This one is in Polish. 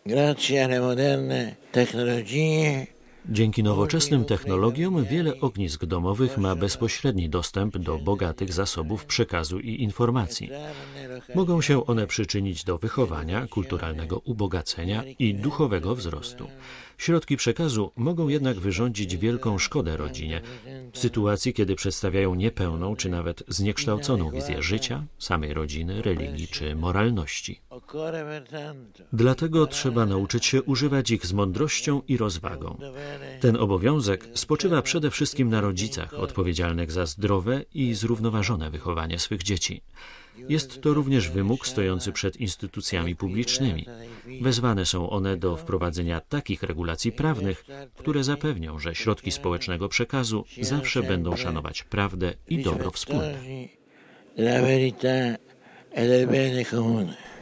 Grazie alle moderne tecnologie. Dzięki nowoczesnym technologiom wiele ognisk domowych ma bezpośredni dostęp do bogatych zasobów przekazu i informacji. Mogą się one przyczynić do wychowania, kulturalnego ubogacenia i duchowego wzrostu. Środki przekazu mogą jednak wyrządzić wielką szkodę rodzinie, w sytuacji, kiedy przedstawiają niepełną czy nawet zniekształconą wizję życia, samej rodziny, religii czy moralności. Dlatego trzeba nauczyć się używać ich z mądrością i rozwagą. Ten obowiązek spoczywa przede wszystkim na rodzicach odpowiedzialnych za zdrowe i zrównoważone wychowanie swych dzieci. Jest to również wymóg stojący przed instytucjami publicznymi. Wezwane są one do wprowadzenia takich regulacji prawnych, które zapewnią, że środki społecznego przekazu zawsze będą szanować prawdę i dobro wspólne.